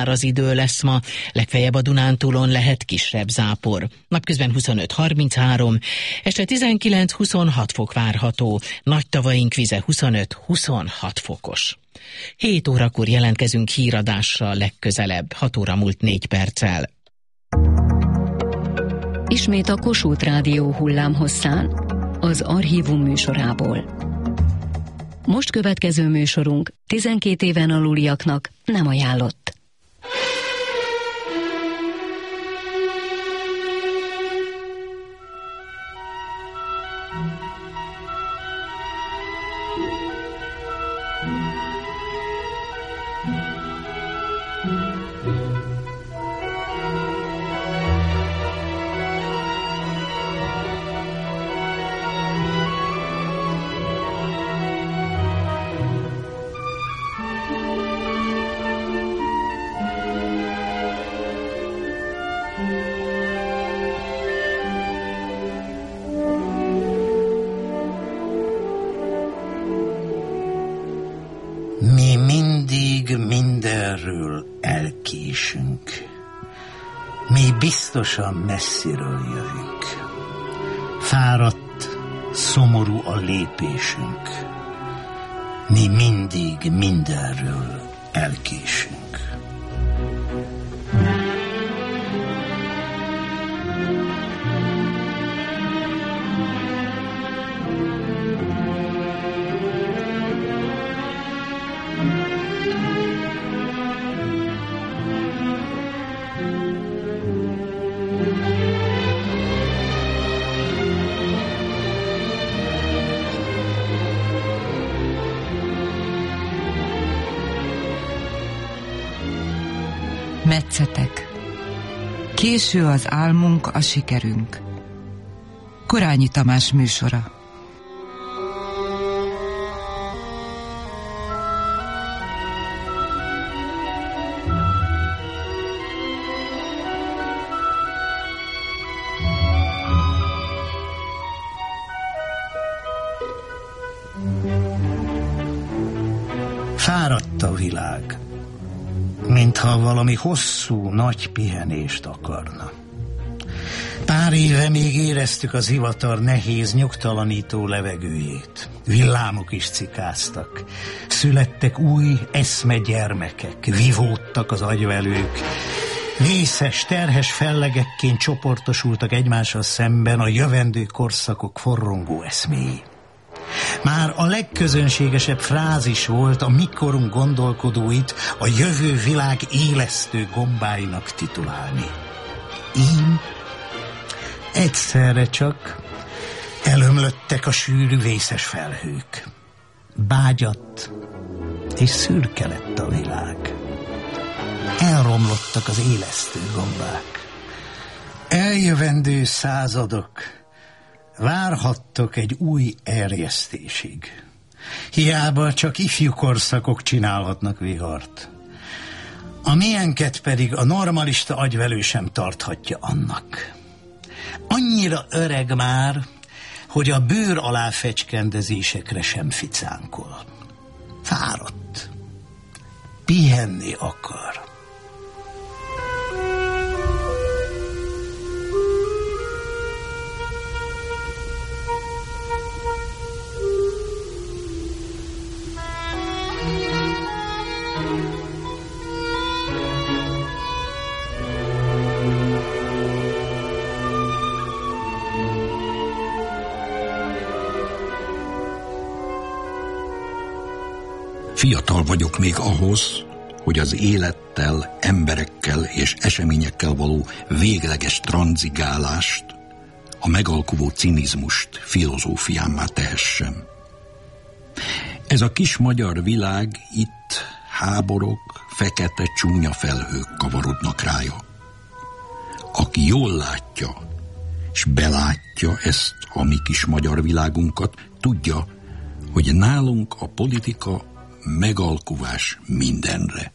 száraz idő lesz ma, legfeljebb a Dunántúlon lehet kisebb zápor. Napközben 25-33, este 19-26 fok várható, Nagytavaink vize 25-26 fokos. 7 órakor jelentkezünk híradással legközelebb, 6 óra múlt 4 perccel. Ismét a Kossuth Rádió hullámhosszán, az Archívum műsorából. Most következő műsorunk 12 éven aluliaknak nem ajánlott. Mi mindig mindenről elkésünk. Mi biztosan messziről jövünk. Fáradt, szomorú a lépésünk. Mi mindig mindenről elkésünk. Metszetek. Késő az álmunk, a sikerünk. Korányi Tamás műsora. Fáradt a világ, mintha valami hosszú, nagy pihenést akarna. Pár éve még éreztük az zivatar nehéz, nyugtalanító levegőjét. Villámok is cikáztak. Születtek új eszmegyermekek, vivódtak az agyvelők. Vészes, terhes fellegekként csoportosultak egymással szemben a jövendő korszakok forrongó eszméi. Már a legközönségesebb frázis volt a mikorunk gondolkodóit a jövő világ élesztő gombáinak titulálni. Ím egyszerre csak elömlöttek a sűrű vészes felhők. Bágyadt és szürke lett a világ. Elromlottak az élesztő gombák. Eljövendő századok, várhattok egy új erjesztésig. Hiába csak ifjú korszakok csinálhatnak vihart. A miénket pedig a normalista agyvelő sem tarthatja annak. Annyira öreg már, hogy a bőr alá fecskendezésekre sem ficánkol. Fáradt. Pihenni akar. Fiatal vagyok még ahhoz, hogy az élettel, emberekkel és eseményekkel való végleges tranzigálást, a megalkuvó cinizmust filozófiámmá tehessem. Ez a kis magyar világ itt háborok, fekete csúnya felhők kavarodnak rája. Aki jól látja, és belátja ezt a mi kis magyar világunkat, tudja, hogy nálunk a politika megalkuvás mindenre.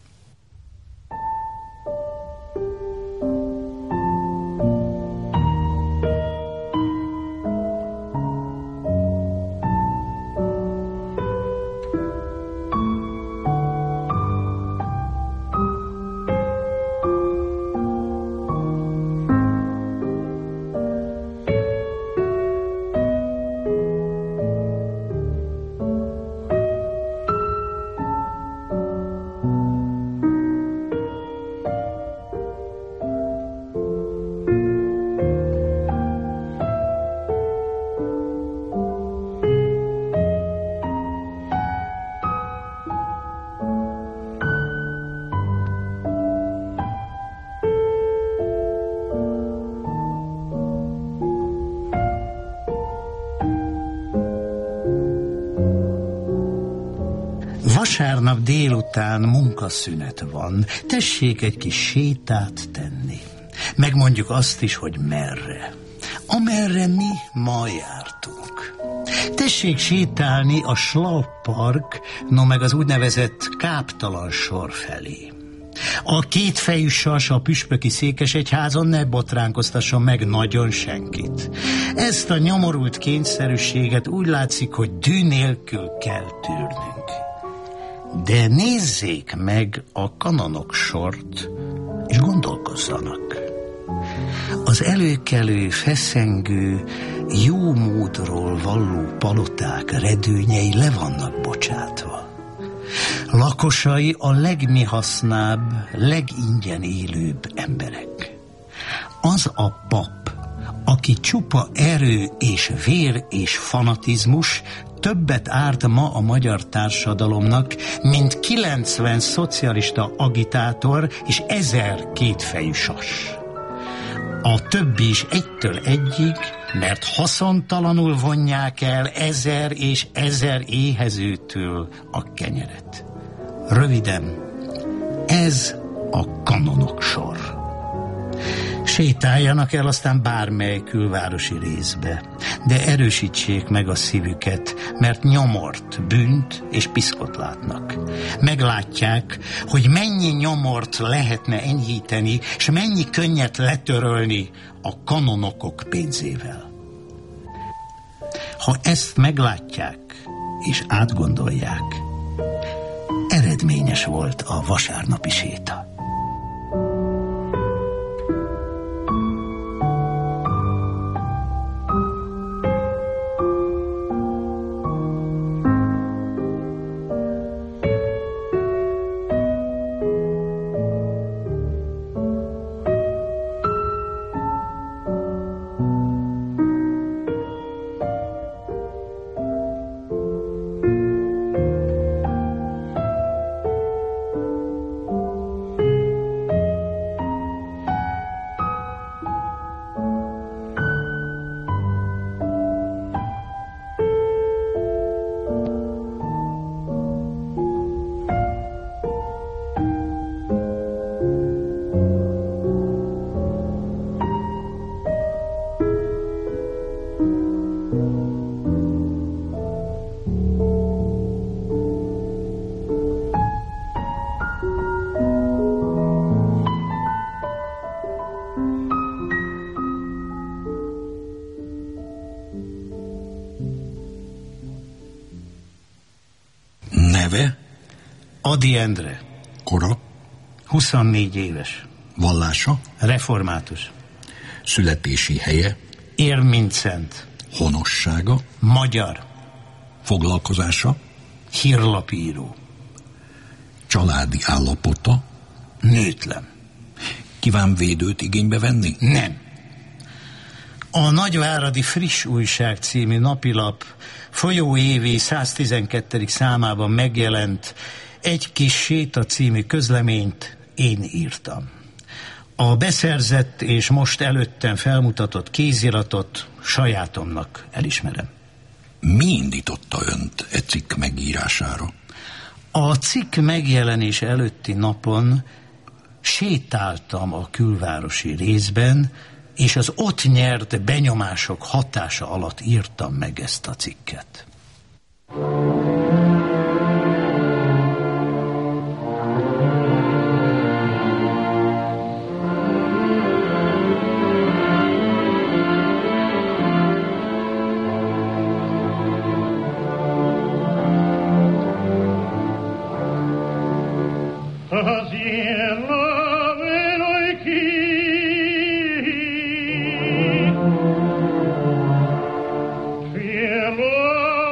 Vasárnap délután munkaszünet van, tessék egy kis sétát tenni. Megmondjuk azt is, hogy merre. Amerre mi ma jártunk. Tessék sétálni a Schlau-park, no meg az úgynevezett káptalan sor felé. A kétfejű sas a püspöki székesegyházon ne botránkoztasson meg nagyon senkit. Ezt a nyomorult kényszerűséget úgy látszik, hogy dű nélkül kell tűrnünk. De nézzék meg a kanonok sort, és gondolkozzanak. Az előkelő, feszengő, jó módról valló paloták redőnyei le vannak bocsátva. Lakosai a legmihasznább, legingyen élőbb emberek. Az a pap, aki csupa erő és vér és fanatizmus, többet árt ma a magyar társadalomnak, mint 90 szocialista agitátor és 1000 kétfejű sas. A többi is egytől egyig, mert haszontalanul vonják el 1000 és 1000 éhezőtől a kenyeret. Röviden, ez a kanonok sor. Sétáljanak el aztán bármely külvárosi részbe, de erősítsék meg a szívüket, mert nyomort, bűnt és piszkot látnak. Meglátják, hogy mennyi nyomort lehetne enyhíteni, és mennyi könnyet letörölni a kanonokok pénzével. Ha ezt meglátják és átgondolják, eredményes volt a vasárnapi séta. Neve? Ady Endre. Kora? 24 éves. Vallása? Református. Születési helye? Érmincent. Honossága? Magyar. Foglalkozása? Hírlapíró. Családi állapota? Nőtlen. Kíván védőt igénybe venni? Nem. A Nagyváradi Friss Újság című napilap folyóévi 112. számában megjelent Egy kis séta című közleményt én írtam. A beszerzett és most előttem felmutatott kéziratot sajátomnak elismerem. Mi indította önt e cikk megírására? A cikk megjelenése előtti napon sétáltam a külvárosi részben, és az ott nyert benyomások hatása alatt írtam meg ezt a cikket. Lord.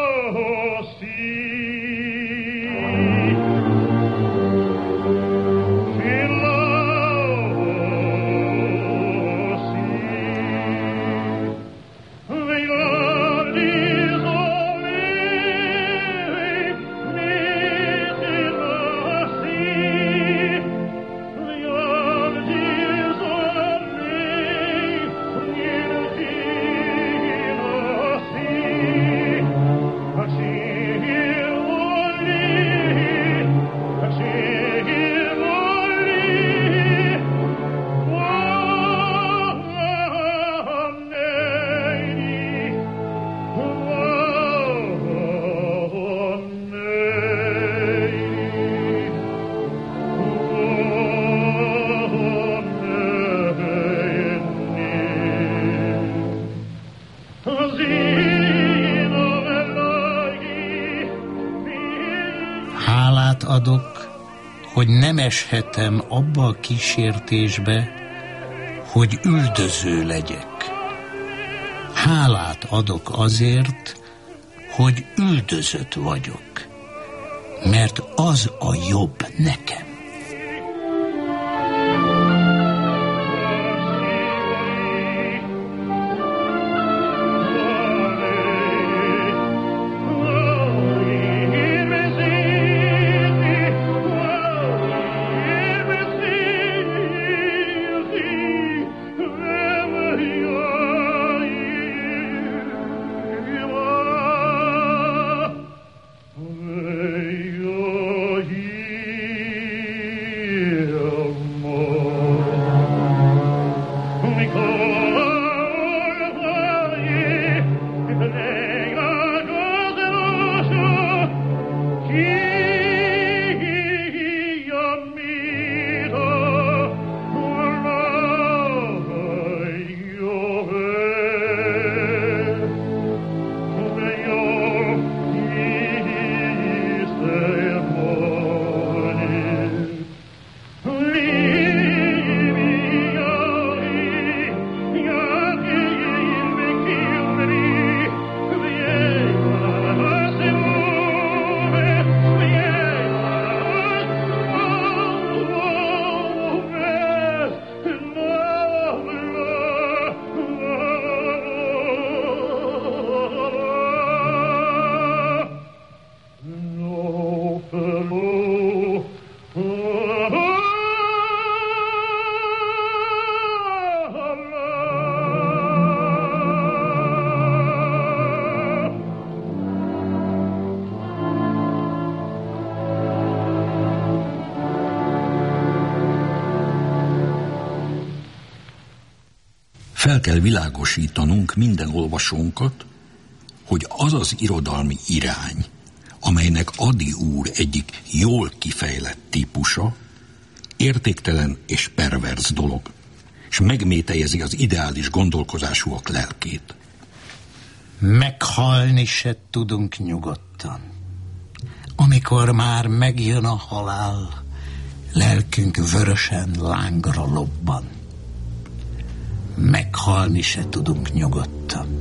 hogy nem eshetem abba a kísértésbe, hogy üldöző legyek. Hálát adok azért, hogy üldözött vagyok, mert az a jobb nekem. Fel kell világosítanunk minden olvasónkat, hogy az az irodalmi irány, amelynek Ady úr egyik jól kifejlett típusa, értéktelen és perverz dolog, és megmételjezi az ideális gondolkozásúak lelkét. Meghalni se tudunk nyugodtan. Amikor már megjön a halál, lelkünk vörösen lángra lobban. Meghalni se tudunk nyugodtan.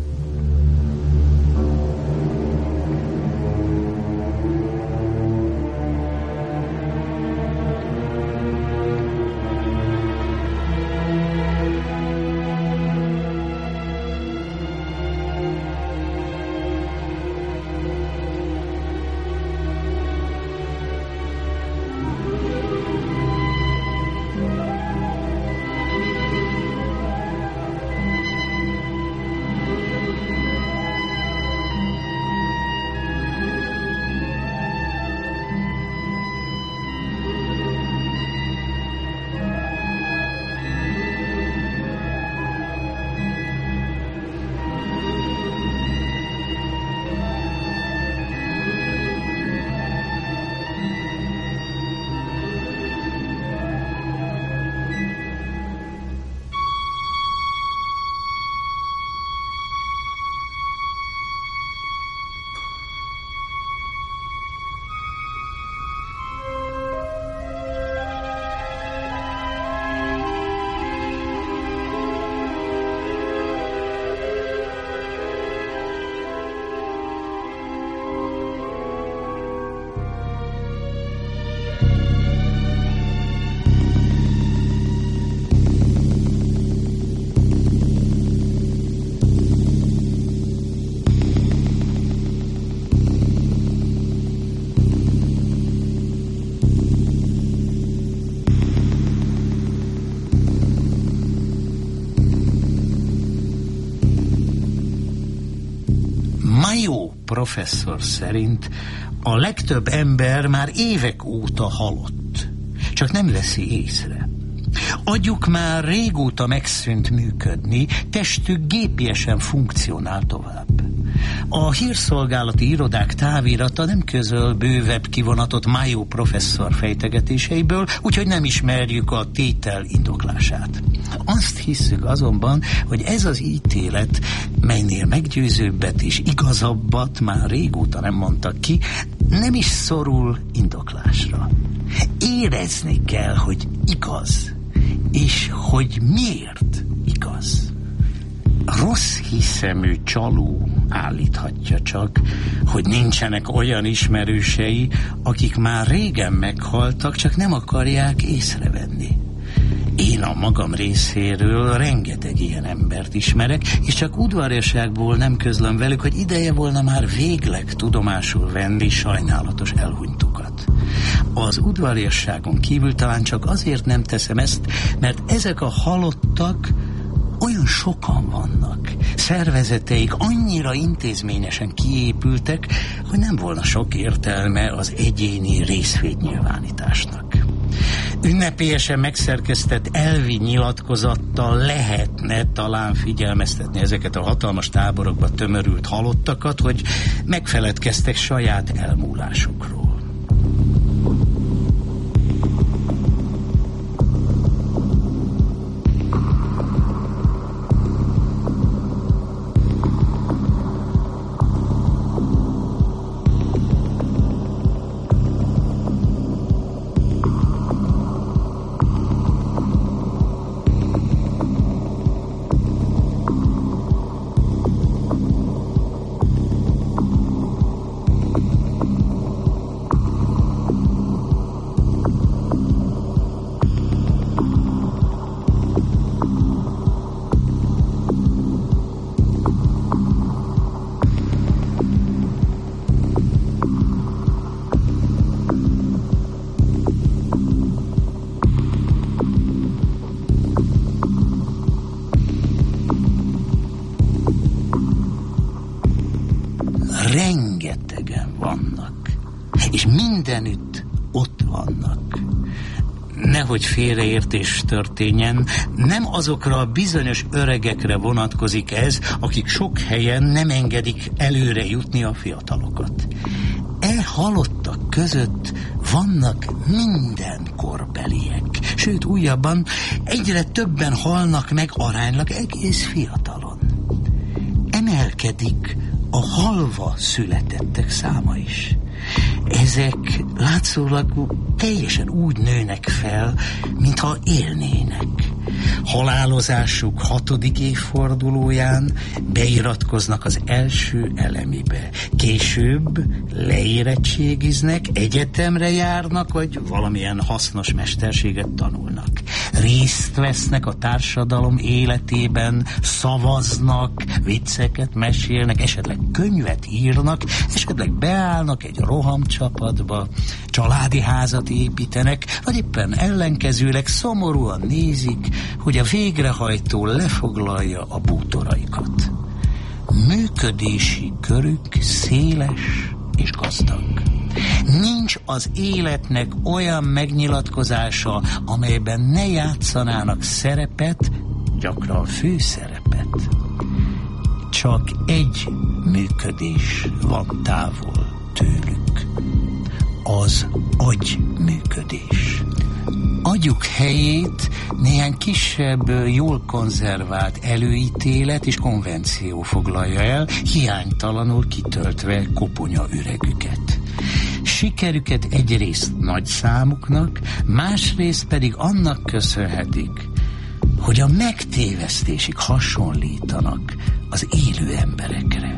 Mayo professzor szerint a legtöbb ember már évek óta halott, csak nem veszi észre. Agyuk már régóta megszűnt működni, testük gépiesen funkcionál tovább. A hírszolgálati irodák távirata nem közöl bővebb kivonatot Mayo professzor fejtegetéseiből, úgyhogy nem ismerjük a tétel indoklását. Azt hisszük azonban, hogy ez az ítélet, melynél meggyőzőbbet és igazabbat már régóta nem mondtak ki, nem is szorul indoklásra. Érezni kell, hogy igaz, és hogy miért igaz. Rossz hiszemű csaló állíthatja csak, hogy nincsenek olyan ismerősei, akik már régen meghaltak, csak nem akarják észrevenni. Én a magam részéről rengeteg ilyen embert ismerek, és csak udvariasságból nem közlöm velük, hogy ideje volna már végleg tudomásul venni sajnálatos elhunytukat. Az udvariasságon kívül talán csak azért nem teszem ezt, mert ezek a halottak olyan sokan vannak. Szervezeteik annyira intézményesen kiépültek, hogy nem volna sok értelme az egyéni részvétnyilvánításnak. Ünnepélyesen megszerkesztett elvi nyilatkozattal lehetne talán figyelmeztetni ezeket a hatalmas táborokba tömörült halottakat, hogy megfeledkeztek saját elmúlásukról. Rengetegen vannak, és mindenütt ott vannak. Nehogy félreértés történjen, nem azokra a bizonyos öregekre vonatkozik ez, akik sok helyen nem engedik előre jutni a fiatalokat. Halottak között vannak minden korbeliek, sőt újabban egyre többen halnak meg aránylag egész fiatalon. Emelkedik a halva születettek száma is. Ezek látszólag teljesen úgy nőnek fel, mintha élnének. Halálozásuk 6. évfordulóján beiratkoznak az első elemibe. Később leérettségiznek, egyetemre járnak, vagy valamilyen hasznos mesterséget tanulnak. Részt vesznek a társadalom életében, szavaznak, vicceket mesélnek, esetleg könyvet írnak, esetleg beállnak egy rohamcsapatba, családi házat építenek, vagy éppen ellenkezőleg szomorúan nézik, hogy a végrehajtó lefoglalja a bútoraikat. Működési körük széles és gazdag. Nincs az életnek olyan megnyilatkozása, amelyben ne játszanának szerepet, gyakran főszerepet. Csak egy működés van távol tőlük. Az agyműködés. Agyuk helyét néhány kisebb, jól konzervált előítélet és konvenció foglalja el, hiánytalanul kitöltve koponya üregüket. Sikerüket egyrészt nagy számuknak, másrészt pedig annak köszönhetik, hogy a megtévesztésig hasonlítanak az élő emberekre.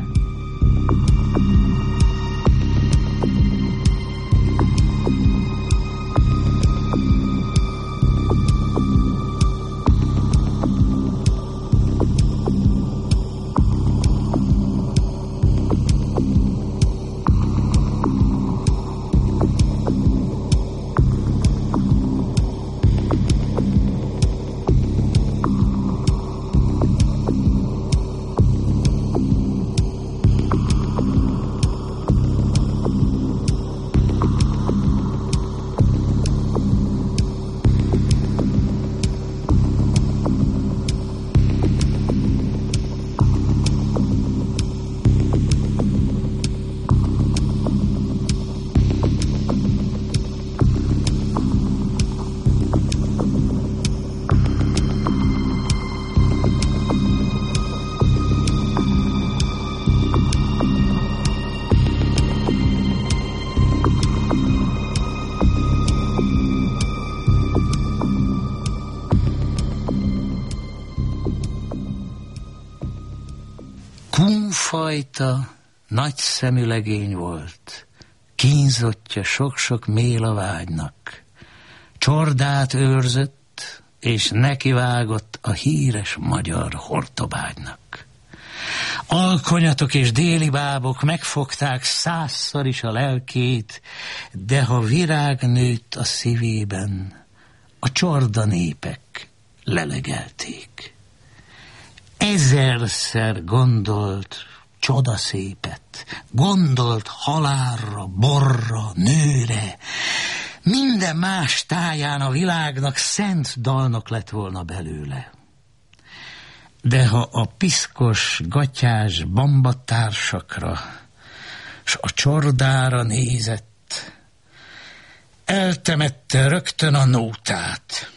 sokfajta nagy szemű legény volt, kínzottja sok-sok mélavágynak. Csordát őrzött, és nekivágott a híres magyar hortobágynak. Alkonyatok és déli bábok megfogták 100-szor is a lelkét, de ha virág nőtt a szívében, a csorda népek lelegelték. 1000-szer gondolt csodaszépet, gondolt halálra, borra, nőre, minden más táján a világnak szent dalnok lett volna belőle. De ha a piszkos, gatyás bambatársakra s a csordára nézett, eltemette rögtön a nótát.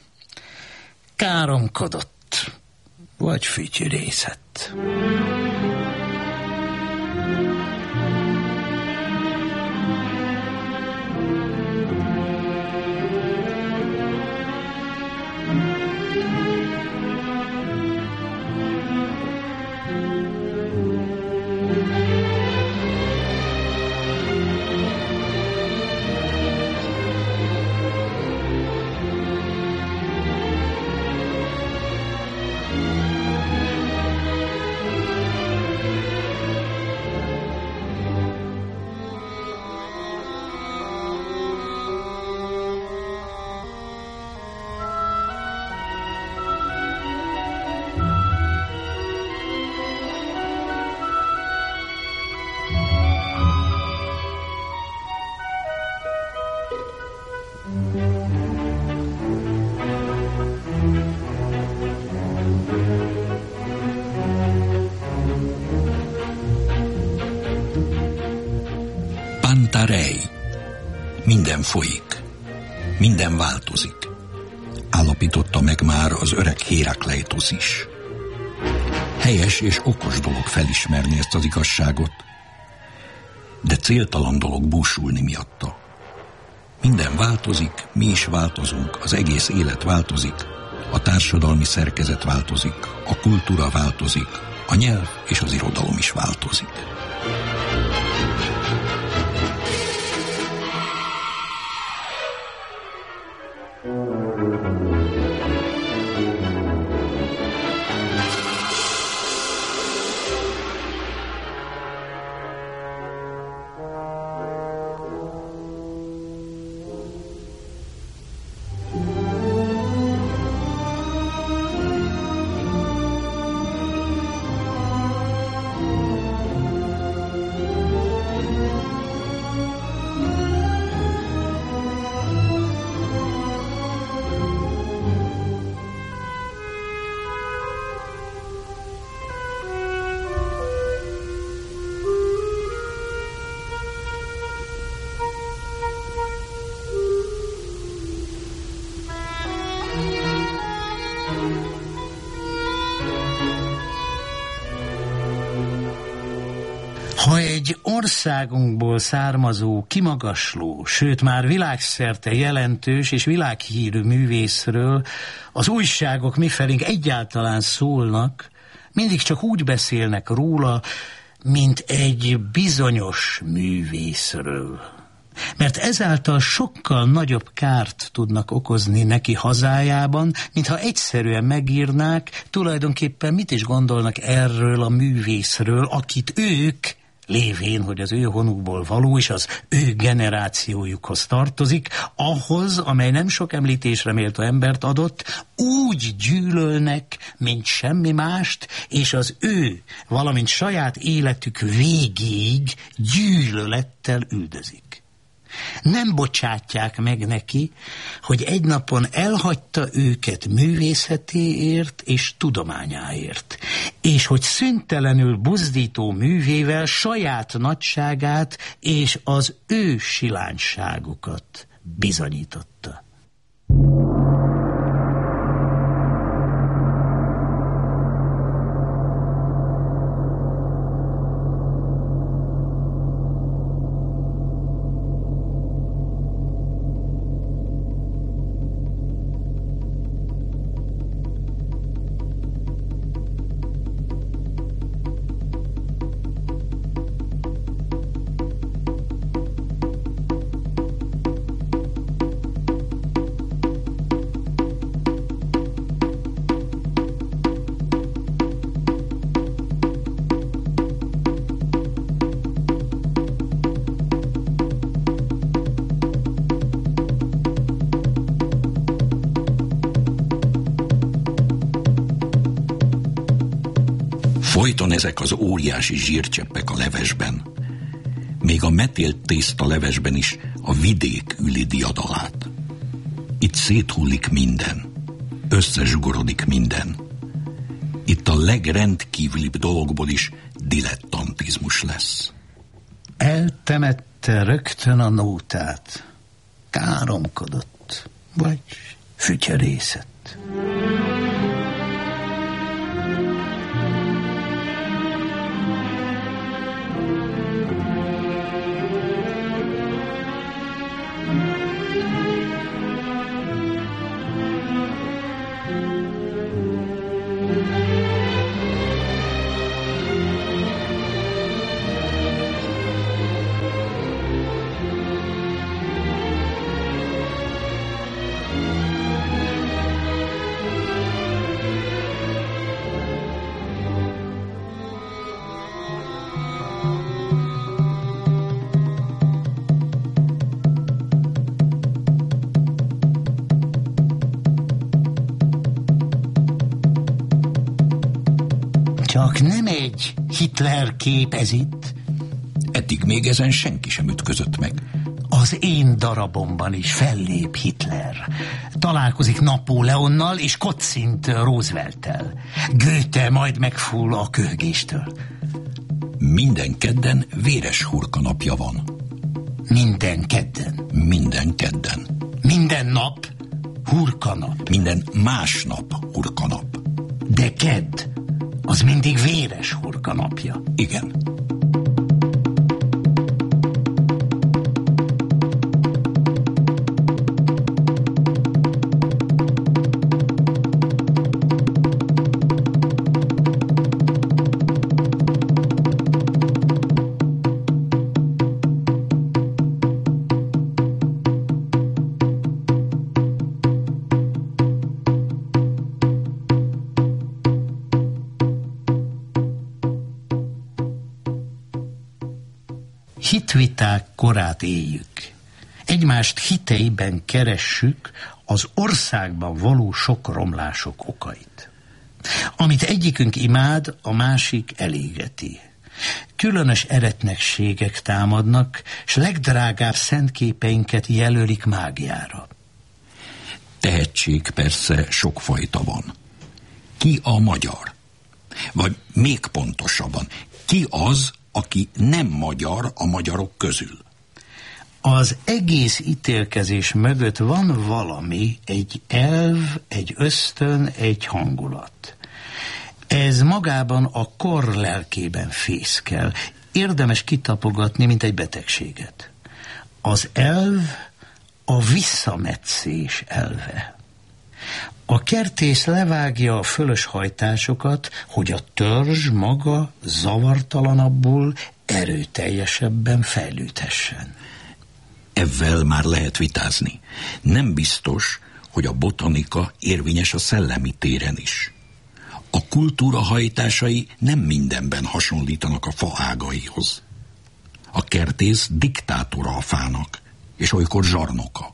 Káromkodott, vagy fütyürészett. Minden folyik, minden változik, állapította meg már az öreg Hérakleitosz is. Helyes és okos dolog felismerni ezt az igazságot, de céltalan dolog búsulni miatta. Minden változik, mi is változunk, az egész élet változik, a társadalmi szerkezet változik, a kultúra változik, a nyelv és az irodalom is változik. Ha egy országunkból származó, kimagasló, sőt már világszerte jelentős és világhírű művészről az újságok mifelénk egyáltalán szólnak, mindig csak úgy beszélnek róla, mint egy bizonyos művészről. Mert ezáltal sokkal nagyobb kárt tudnak okozni neki hazájában, mintha egyszerűen megírnák, tulajdonképpen mit is gondolnak erről a művészről, akit ők, lévén, hogy az ő honukból való, és az ő generációjukhoz tartozik, ahhoz, amely nem sok említésre méltó embert adott, úgy gyűlölnek, mint semmi mást, és az ő, valamint saját életük végéig gyűlölettel üldözik. Nem bocsátják meg neki, hogy egy napon elhagyta őket művészetéért és tudományáért, és hogy szüntelenül buzdító művével saját nagyságát és az ő silányságukat bizonyította. Folyton ezek az óriási zsírcseppek a levesben. Még a metélt tészta levesben is a vidék üli diadalát. Itt széthullik minden. Összezsugorodik minden. Itt a legrendkívülibb dologból is dilettantizmus lesz. Eltemette rögtön a nótát. Káromkodott, vagy fütyerészett. Csak nem egy Hitler kép ez itt? Eddig még ezen senki sem ütközött meg. Az én darabomban is fellép Hitler. Találkozik Napóleonnal és kocint Roosevelttel. Goethe majd megfull a köhögéstől. Minden kedden véres hurka napja van. Minden kedden? Minden kedden. Minden nap hurkanap? Minden másnap hurkanap. De kedd, az mindig véres hurkanapja. Igen. Hitviták korát éljük. Egymást hiteiben keressük az országban való sok romlások okait. Amit egyikünk imád, a másik elégeti. Különös eretnekségek támadnak, s legdrágább szentképeinket jelölik mágiára. Tehetség persze sokfajta van. Ki a magyar? Vagy még pontosabban, ki az, aki nem magyar a magyarok közül? Az egész ítélkezés mögött van valami, egy elv, egy ösztön, egy hangulat. Ez magában a kor lelkében fészkel. Érdemes kitapogatni, mint egy betegséget. Az elv a visszametszés elve. A kertész levágja a fölös hajtásokat, hogy a törzs maga zavartalanabbul, erőteljesebben fejlődhessen. Ezzel már lehet vitázni. Nem biztos, hogy a botanika érvényes a szellemi téren is. A kultúra hajtásai nem mindenben hasonlítanak a fa ágaihoz. A kertész diktátora a fának, és olykor zsarnoka.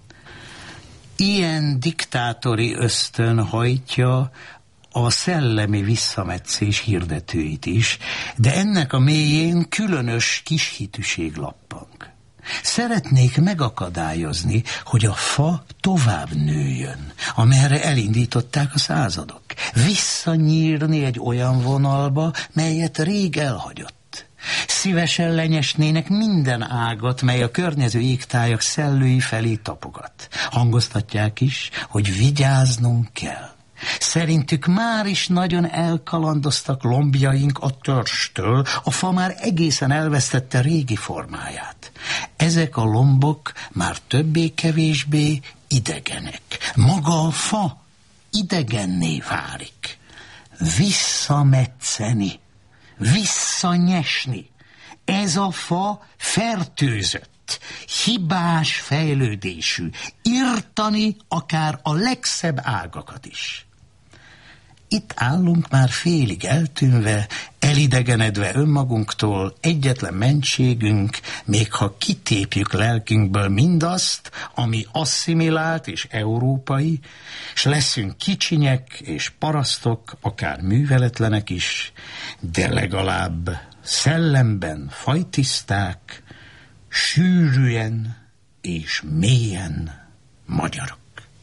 Ilyen diktátori ösztön hajtja a szellemi visszametszés hirdetőit is, de ennek a mélyén különös kishitűség lappang. Szeretnék megakadályozni, hogy a fa tovább nőjön, amerre elindították a századok. Visszanyírni egy olyan vonalba, melyet rég elhagyott. Szívesen lenyesnének minden ágat, mely a környező égtájak szellői felé tapogat. Hangoztatják is, hogy vigyáznunk kell. Szerintük már is nagyon elkalandoztak lombjaink a törstől, a fa már egészen elvesztette régi formáját. Ezek a lombok már többé-kevésbé idegenek. Maga a fa idegenné válik. Visszametszeni, visszanyesni. Ez a fa fertőzött, hibás fejlődésű, irtani akár a legszebb ágakat is. Itt állunk már félig eltűnve, elidegenedve önmagunktól, egyetlen mentségünk, még ha kitépjük lelkünkből mindazt, ami asszimilált és európai, s leszünk kicsinyek és parasztok, akár műveletlenek is, de legalább szellemben fajtiszták, sűrűen és mélyen magyarok.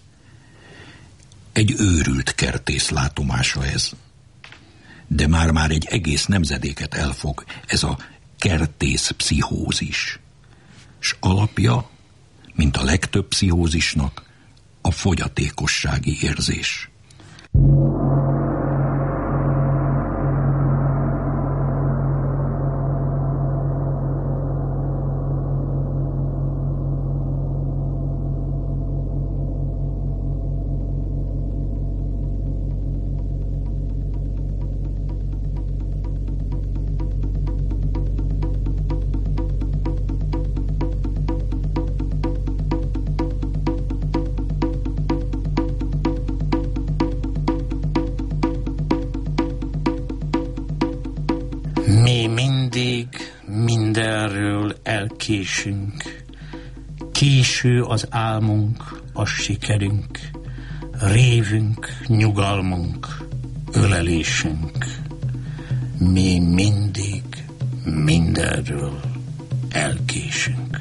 Egy őrült kertész látomása ez. De már egy egész nemzedéket elfog ez a kertész pszichózis. S alapja, mint a legtöbb pszichózisnak, a fogyatékossági érzés. Mi mindig mindenről elkésünk. Késő az álmunk, a sikerünk, révünk, nyugalmunk, ölelésünk. Mi mindig mindenről elkésünk.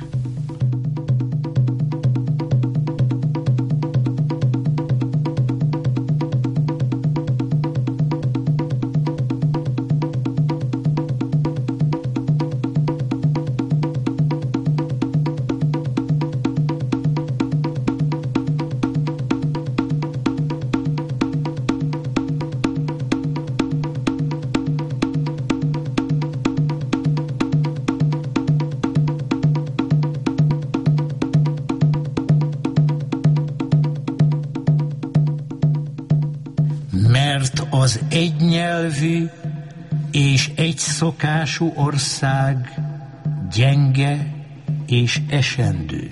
Mert az egynyelvű és egyszokású ország gyenge és esendő.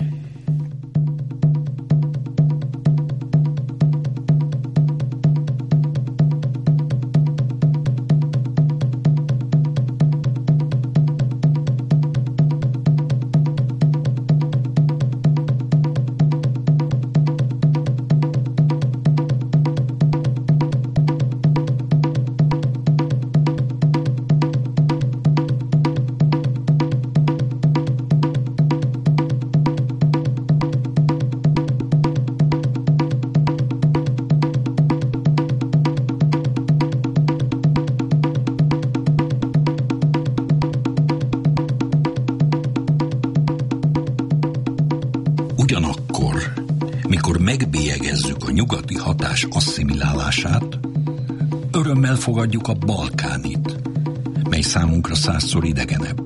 Ugyanakkor, mikor megbélyegezzük a nyugati hatás asszimilálását, örömmel fogadjuk a balkánit, mely számunkra 100-szor idegenebb.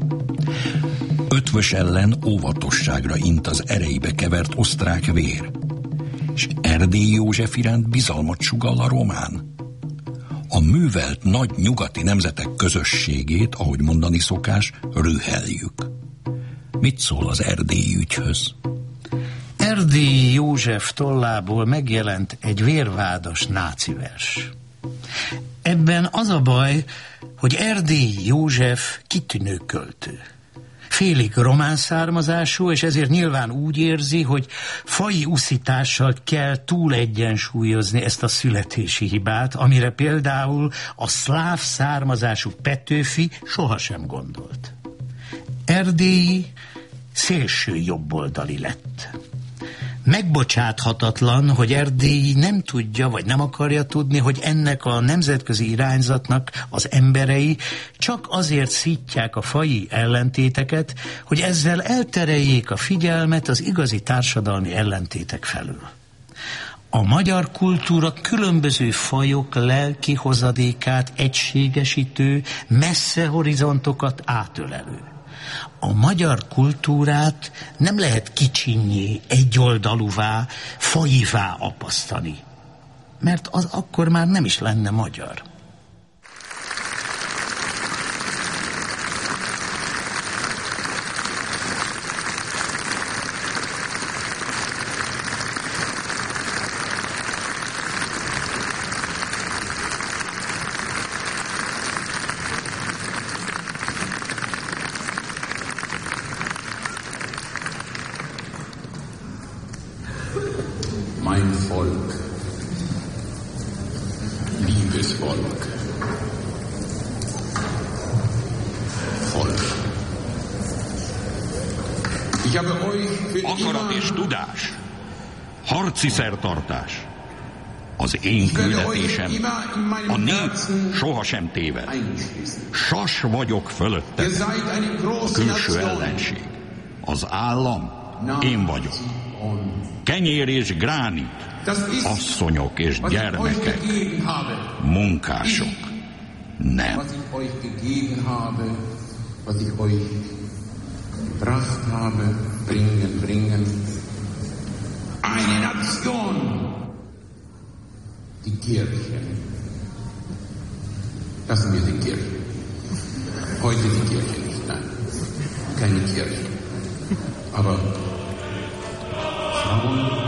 Ötvös ellen óvatosságra int az ereibe kevert osztrák vér, és Erdélyi József iránt bizalmat sugall a román. A művelt nagy nyugati nemzetek közösségét, ahogy mondani szokás, rüheljük. Mit szól az erdélyi ügyhöz? Erdélyi József tollából megjelent egy vérvádas náci vers. Ebben az a baj, hogy Erdélyi József kitűnő költő. Félig román származású, és ezért nyilván úgy érzi, hogy faji uszítással kell túl egyensúlyozni ezt a születési hibát, amire például a szláv származású Petőfi sohasem gondolt. Erdélyi szélső jobboldali lett. Megbocsáthatatlan, hogy Erdélyi nem tudja, vagy nem akarja tudni, hogy ennek a nemzetközi irányzatnak az emberei csak azért szítják a faji ellentéteket, hogy ezzel eltereljék a figyelmet az igazi társadalmi ellentétek felől. A magyar kultúra különböző fajok lelki hozadékát egységesítő, messze horizontokat átölelő. A magyar kultúrát nem lehet kicsinnyé, egyoldalúvá, fajivá apasztani, mert az akkor már nem is lenne magyar. Volk. Volk. Akarat és tudás, harci szertartás. Az én küldetésem, a nép sohasem téved. Sas vagyok fölöttetek, a külső ellenség. Az állam, én vagyok. Kenyér és gránit, asszonyok és gyermekek, munkások, nem. Gebracht habe, bringen. Eine Nation, die Kirche. Lassen wir die Kirche. Heute die Kirche nicht, nein. Keine Kirche. Aber Frauen.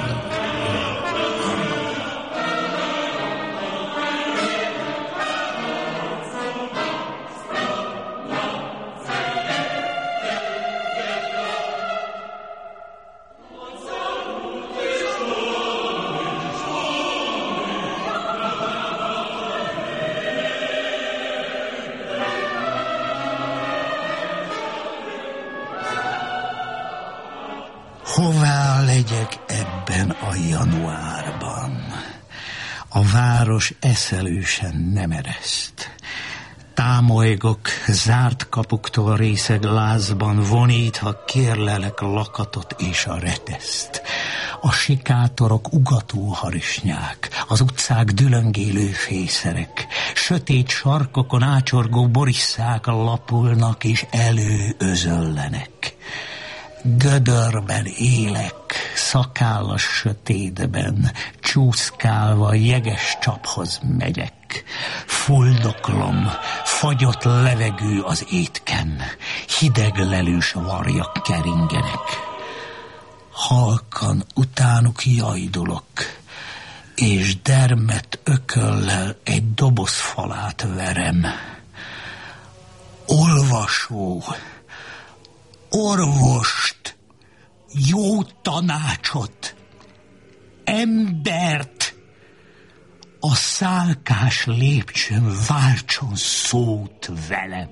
Hová legyek ebben a januárban? A város eszelősen nem ereszt. Támolygok zárt kapuktól részeg lázban, vonítva kérlelek lakatot és a reteszt. A sikátorok ugató harisnyák, az utcák dülöngélő fészerek, sötét sarkokon ácsorgó borisszák lapulnak és előözöllenek. Gödörben élek, szakállas sötétben, csúszkálva jeges csaphoz megyek. Fuldoklom, fagyott levegő az étken, hideg lelős varjak keringenek. Halkan utánuk jajdulok, és dermet ököllel egy dobozfalát verem. Olvasó, orvost, jó tanácsot, embert, a szálkás lépcsőn váltson szót velem.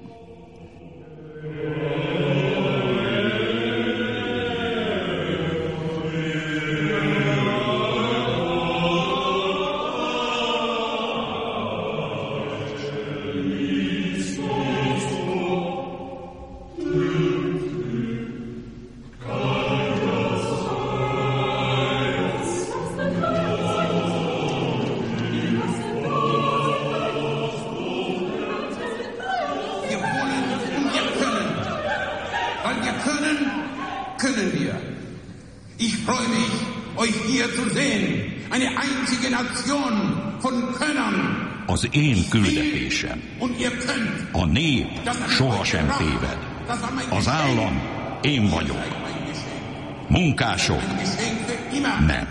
Az én küldetésem. A nép sohasem téved. Az állam, én vagyok. Munkások, nem.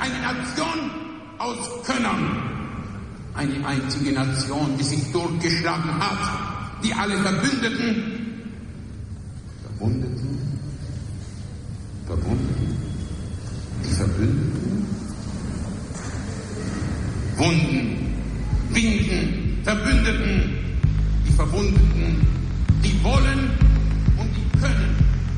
Eine einzige Nation, die sich durchgeschlagen hat, die alle Verbündeten, die Verbündeten, Wunden, Winden, Verbündeten, die Verbundeten, die wollen und die können.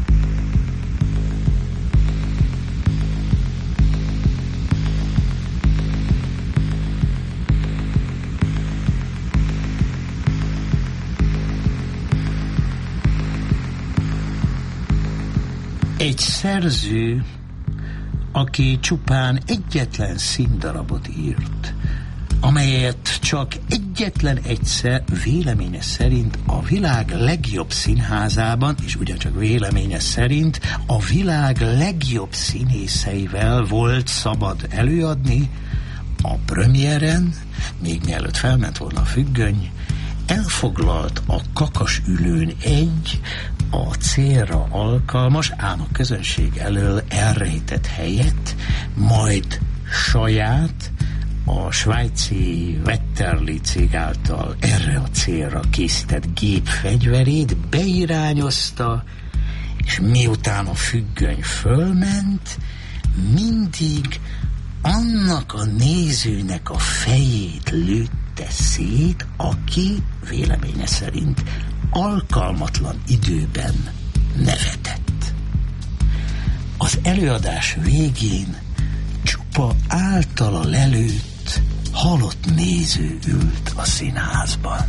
Egy szerző, aki csupán egyetlen színdarabot írt, amelyet csak egyetlen egyszer véleménye szerint a világ legjobb színházában, és ugyancsak véleménye szerint a világ legjobb színészeivel volt szabad előadni, a premiéren, még mielőtt felment volna a függöny, elfoglalt a kakasülőn egy a célra alkalmas, ám a közönség elől elrejtett helyet, majd saját, a svájci Wetterli cég által erre a célra készített gépfegyverét beirányozta, és miután a függöny fölment, mindig annak a nézőnek a fejét lőtte tesz szét, aki véleménye szerint alkalmatlan időben nevetett. Az előadás végén csupa általa lelőtt, halott néző ült a színházban.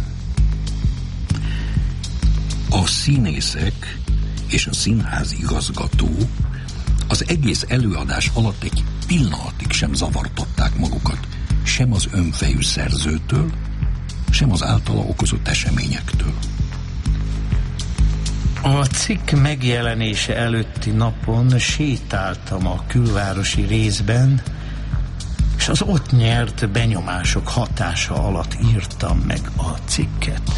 A színészek és a színház igazgató az egész előadás alatt egy pillanatig sem zavartatták magukat, sem az önfejű szerzőtől, sem az általa okozott eseményektől. A cikk megjelenése előtti napon sétáltam a külvárosi részben, és az ott nyert benyomások hatása alatt írtam meg a cikket.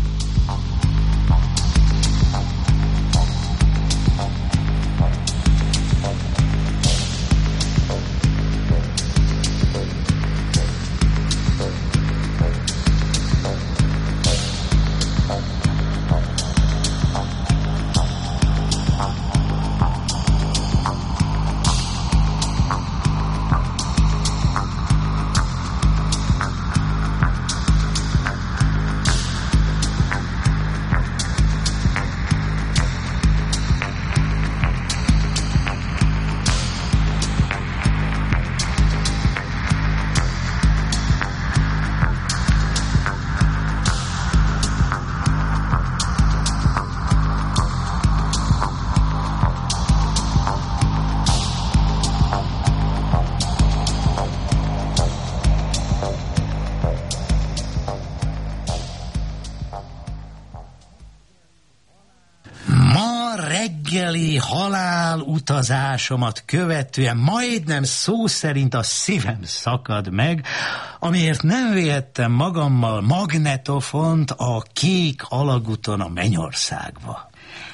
Halálutazásomat követően majdnem szó szerint a szívem szakad meg, amiért nem vihettem magammal magnetofont a kék alagúton a Mennyországba.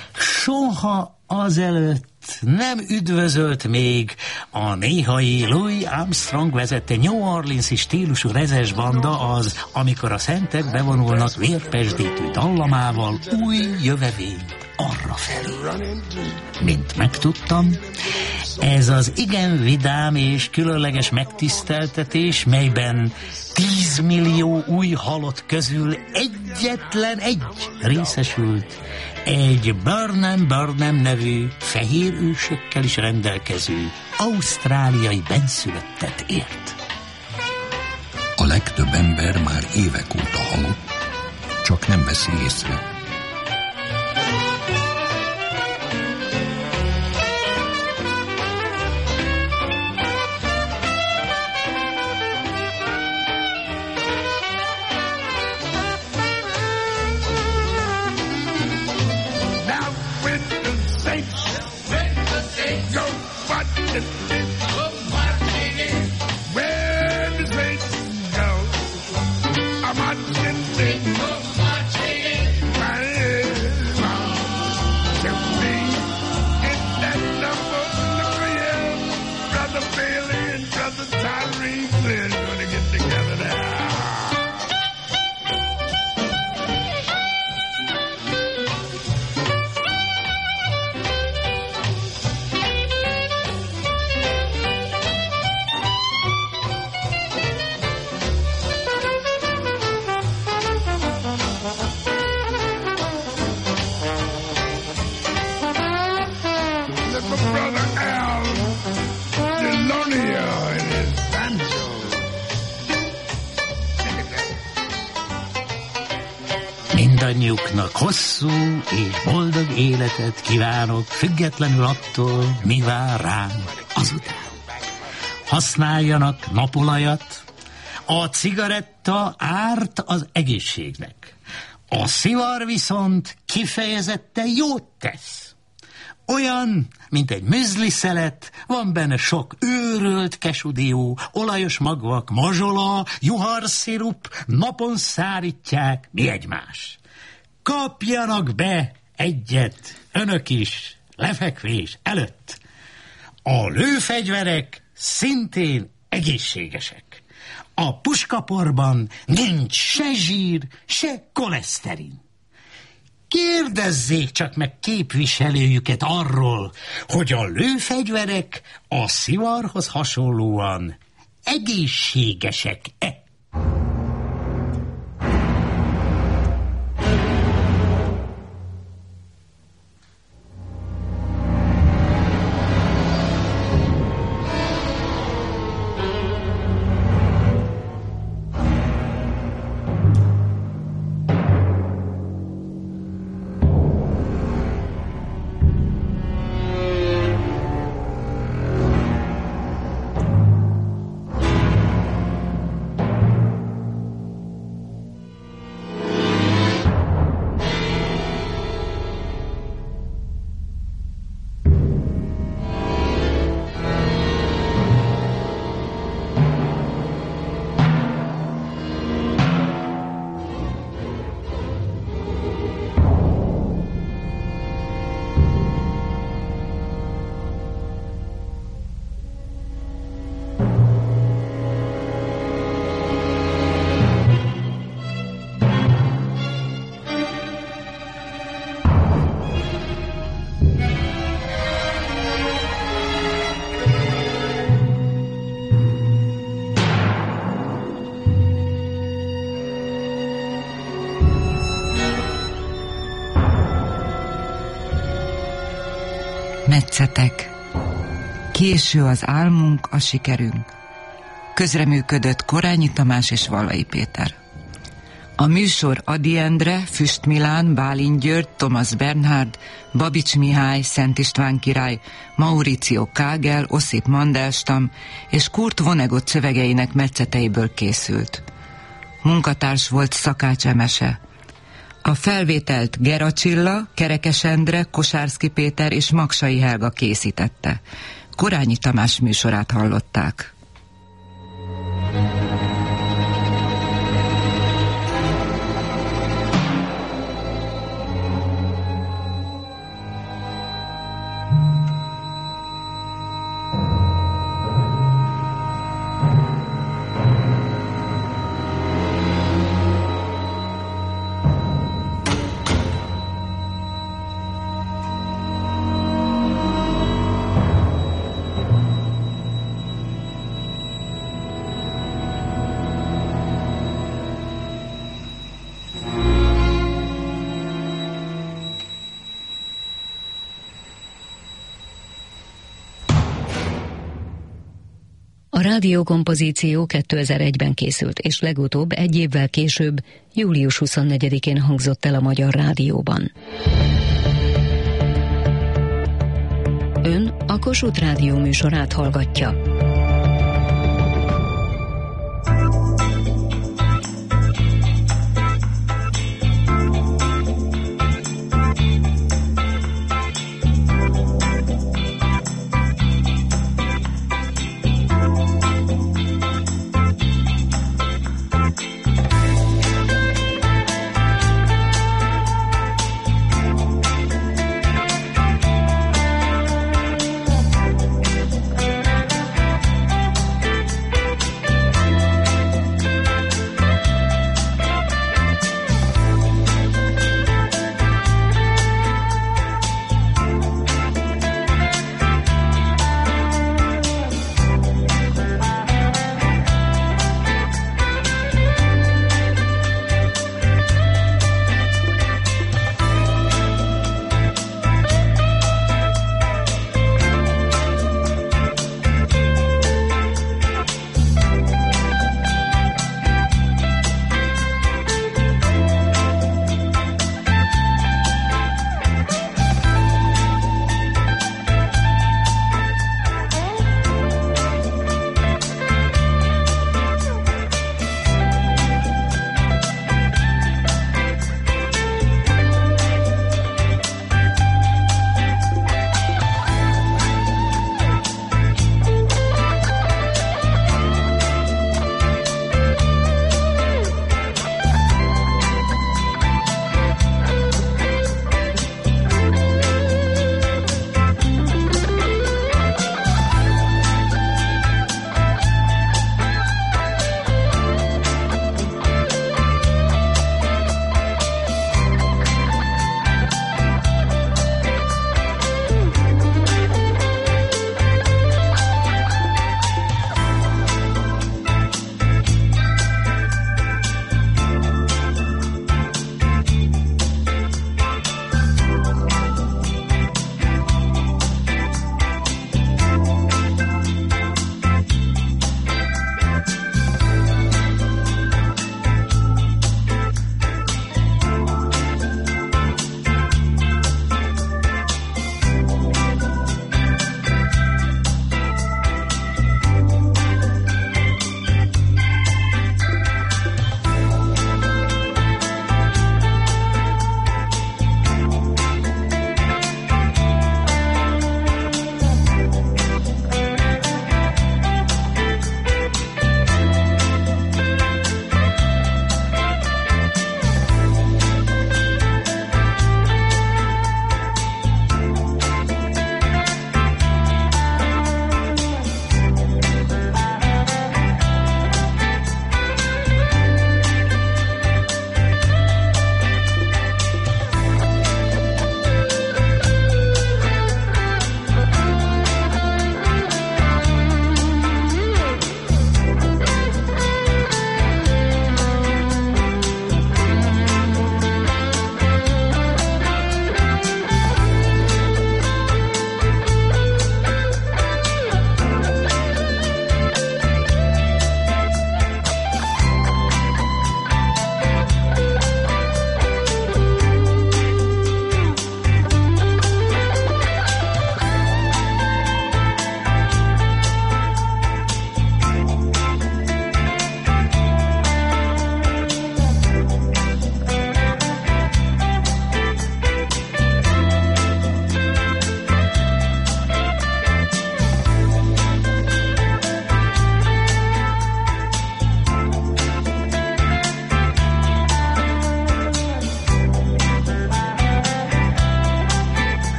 Soha azelőtt nem üdvözölt még a néhai Louis Armstrong vezette New Orleans-i stílusú rezes banda az, amikor a szentek bevonulnak vérpesdítő dallamával új jövevényt arrafelé. Mint megtudtam, ez az igen vidám és különleges megtiszteltetés, melyben 10 millió új halott közül egyetlen egy részesült, egy Burnham nevű fehér ősökkel is rendelkező ausztráliai benszülöttet ért. A legtöbb ember már évek óta halott, csak nem veszi észre. Mindannyiuknak hosszú és boldog életet kívánok, függetlenül attól, mi vár ránk azután. Használjanak napolajat, a cigaretta árt az egészségnek, a szivar viszont kifejezetten jót tesz. Olyan, mint egy müzliszelet, van benne sok őrölt kesudió, olajos magvak, mazsola, juharszirup, napon szárítják, mi egymás. Kapjanak be egyet, önök is, lefekvés előtt. A lőfegyverek szintén egészségesek. A puskaporban nincs se zsír, se koleszterin. Kérdezzék csak meg képviselőjüket arról, hogy a lőfegyverek a szivarhoz hasonlóan egészségesek-e? Metszetek. Késő az álmunk, a sikerünk. Közreműködött Korányi Tamás és Vallai Péter. A műsor Ady Endre, Füst Milán, Bálint György, Thomas Bernhard, Babics Mihály, Szent István király, Mauricio Kagel, Ossip Mandelstam és Kurt Vonnegut szövegeinek metszeteiből készült. Munkatárs volt Szakács Emese. A felvételt Gera Csilla, Kerekes Endre, Kosárszky Péter és Maksai Helga készítette. Korányi Tamás műsorát hallották. A rádiókompozíció 2001-ben készült, és legutóbb egy évvel később, július 24-én hangzott el a Magyar Rádióban. Ön a Kossuth Rádió műsorát hallgatja.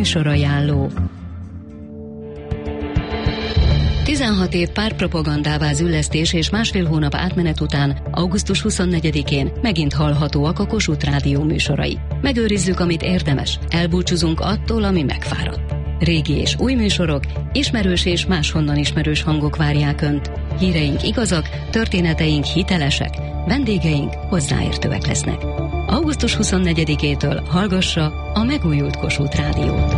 Műsorajánló. 16 év pártpropagandává züllesztés és másfél hónap átmenet után augusztus 24-én megint hallhatóak a Kossuth Rádió műsorai. Megőrizzük, amit érdemes, elbúcsúzunk attól, ami megfáradt. Régi és új műsorok, ismerős és máshonnan ismerős hangok várják Önt. Híreink igazak, történeteink hitelesek, vendégeink hozzáértőek lesznek. Augusztus 24-től hallgassa a megújult Kossuth Rádiót.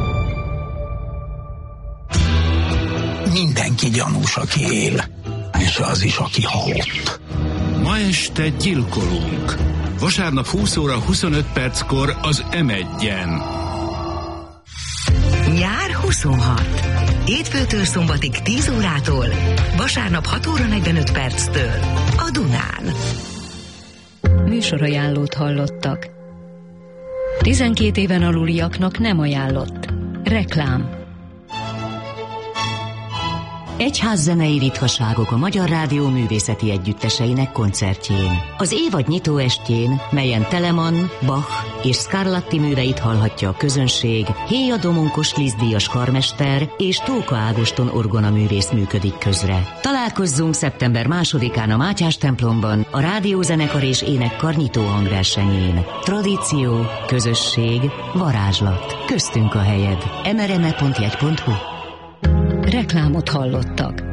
Mindenki gyanús, aki él, és az is, aki halott. Ma este gyilkolunk. Vasárnap 20 óra 25 perckor az M1-en. Nyár 26. Hétfőtől szombatig 10 órától, vasárnap 6 óra 45 perctől a Dunán. Műsorajánlót hallottak. 12 éven aluliaknak nem ajánlott. Reklám. Egyházzenei ritkaságok a Magyar Rádió művészeti együtteseinek koncertjén. Az évad nyitó estjén, melyen Telemann, Bach és Scarlatti műveit hallhatja a közönség, Héja Domonkos Liszt-díjas karmester és Tóka Ágoston orgonaművész működik közre. Találkozzunk szeptember 2-án a Mátyás templomban a rádiózenekar és énekkar nyitó hangversenyén. Tradíció, közösség, varázslat. Köztünk a helyed. mrme.jegy.hu. Reklámot hallottak.